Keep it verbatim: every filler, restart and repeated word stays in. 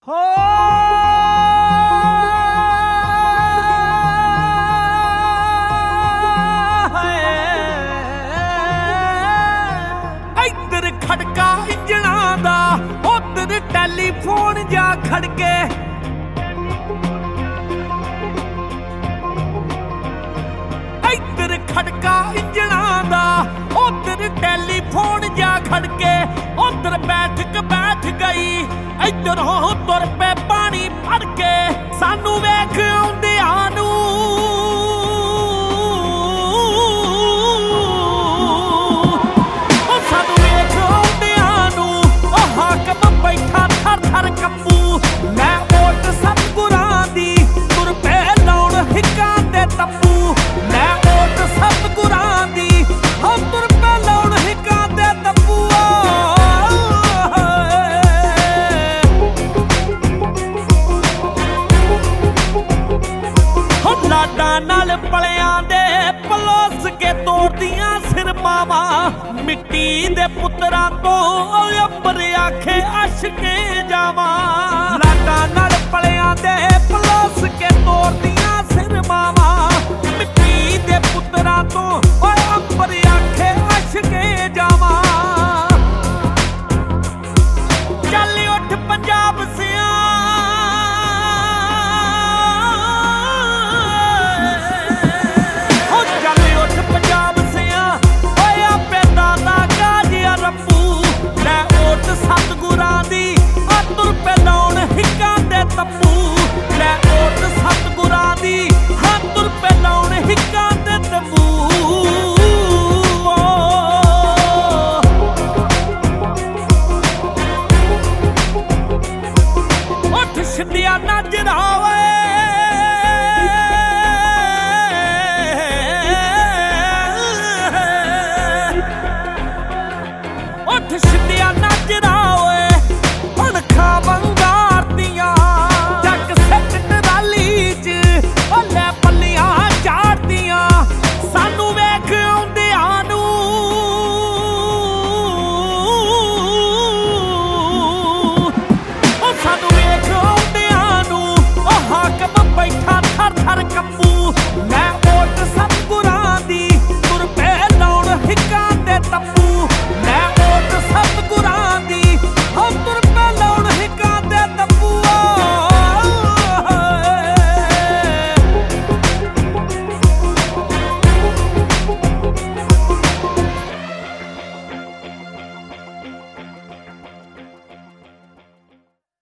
ਹੋ ਇੱਧਰ ਖੜਕਾ ਇੰਜਣਾਂ ਦਾ, ਉੱਧਰ ਟੈਲੀਫੋਨ ਜਾ ਖੜਕੇ। ਇੱਧਰ ਖੜਕਾ ਇੰਜਣਾਂ ਦਾ, ਉੱਧਰ ਟੈਲੀਫੋਨ ਜਾ ਖੜਕੇ। ਉੱਧਰ ਬੈਠਕ ਬੈਠ ਗਈ, ਇੱਧਰੋਂ ਤੁਰ ਪਏ ਪਾਣੀ ਭਰ ਕੇ। ਸਾਨੂੰ ਵੇਖ ਆਉਂਦਿਆਂ ਨੂੰ ਉਹ ਸਾਨੂੰ ਵੇਖ ਆਉਂਦਿਆਂ ਨੂੰ ਉਹ ਹਾਕਮ ਬੈਠਾ ਥਰ ਥਰ ਕੰਬੂ। ਲੈ ਓਟ ਸਤਿਗੁਰਾਂ ਦੀ, ਤੁਰ ਪਏ ਲਾਉਣ ਹਿੱਕਾਂ ਦੇ ਤੰਬੂ। ਲੈ ਓਟ ਸਤਿਗੁਰਾਂ ਦੀ, ਹੋ ਤੁਰ ਪਏ ਲਾਉਣ ਹਿੱਕਾਂ ਦੇ ਤੰਬੂ। ਲਾਡਾਂ ਨਾਲ ਪਲਿਆਂ ਦੇ ਪਲੋਸ ਕੇ ਤੋੜਦੀਆਂ ਸਿਰ ਮਾਵਾਂ। ਮਿੱਟੀ ਦੇ ਪੁੱਤਰਾਂ ਤੋਂ ਅੰਬਰ ਆਖੇ ਅਸ਼ਕੇ ਜਾਵਾਂ। ਲਾਡਾਂ ਨਾਲ ਪਲਿਆਂ ਦੇ ਪਲੋਸ ਕੇ ਤੋੜਦੀਆਂ ਸਿਰ ਮਾਵਾਂ। ਮਿੱਟੀ ਦੇ ਪੁੱਤਰਾਂ ਤੋਂ ਓਏ ਅੰਬਰ ਆਖੇ ਅਸ਼ਕੇ ਜਾਵਾਂ। ਚੱਲ ਉੱਠ ਪੰਜਾਬ ਸਿਆਂ, ਸਤਿਗੁਰਾਂ ਦੀ ਆ ਤੁਰ ਪਏ ਲਾਉਣ ਹਿੱਕਾਂ ਦੇ ਤੰਬੂ। ਲੈ ਓਟ ਸਤਿਗੁਰਾਂ ਦੀ, ਹਾਂ ਤੁਰ ਪਏ ਲਾਉਣ ਹਿੱਕਾਂ ਦੇ ਤੰਬੂ। ਉੱਠ ਛਿੰਦਿਆ ਨਜ਼ਰ ਆਵੇ,